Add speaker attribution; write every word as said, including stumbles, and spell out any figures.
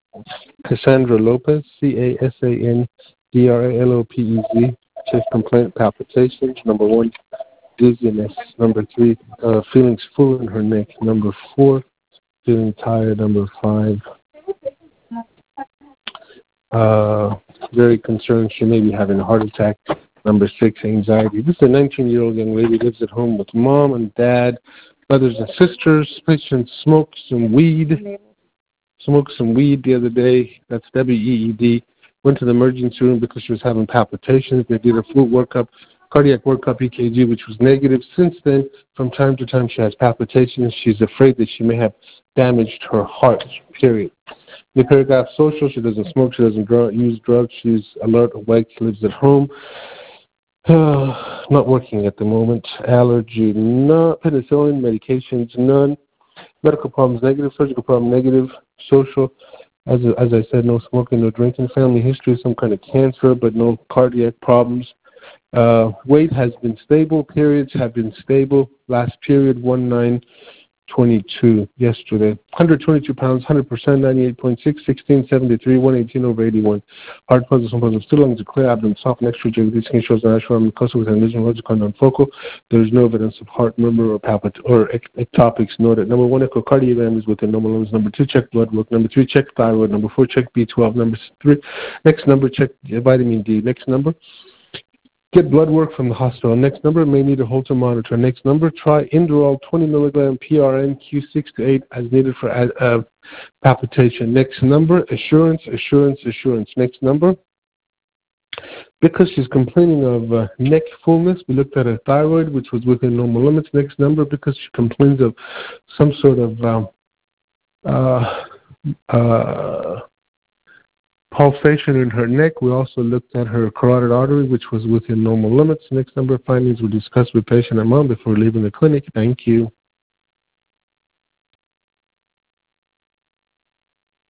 Speaker 1: Cassandra Lopez, C A S A N D R A L O P E Z, chest complaint, palpitations. Number one, dizziness. Number three, uh, feelings full in her neck. Number four, feeling tired. Number five, uh, very concerned she may be having a heart attack. Number six, anxiety. This is a nineteen-year-old young lady, lives at home with mom and dad, brothers and sisters. Patient smoked some weed. Smoked some weed the other day. That's W E E D. Went to the emergency room because she was having palpitations. They did a fluid workup, cardiac workup, E K G, which was negative. Since then, from time to time, she has palpitations. She's afraid that she may have damaged her heart, period. The paragraph social, she doesn't smoke, she doesn't dr- use drugs, she's alert, awake, lives at home. Uh, not working at the moment. Allergy, no. Penicillin, medications, none. Medical problems, negative. Surgical problem, negative. Social, as as I said, no smoking, no drinking. Family history, some kind of cancer, but no cardiac problems. Uh, weight has been stable. Periods have been stable. Last period, one nine twenty-two yesterday. one hundred twenty-two pounds, one hundred percent, ninety-eight point six, sixteen seventy-three, one eighteen over eighty-one. Heart puzzles, some puzzles, still lungs are clear, abdomen soft, next to J V D, skin shows natural, mucosa with an lesion, logical, non-focal. There is no evidence of heart murmur or palpit or ectopics noted. Number one, echocardiogram is within normal limits. Number two, check blood work. Number three, check thyroid. Number four, check B twelve. Number three, next number, check vitamin D. Next number, get blood work from the hospital. Next number, may need a Holter monitor. Next number, try Inderal twenty milligram P R N Q six to eight as needed for uh, palpitation. Next number, assurance, assurance, assurance. Next number, because she's complaining of uh, neck fullness, we looked at her thyroid, which was within normal limits. Next number, because she complains of some sort of um, uh, uh, pulsation in her neck. We also looked at her carotid artery, which was within normal limits. Next number of findings were discussed with patient and mom before leaving the clinic. Thank you.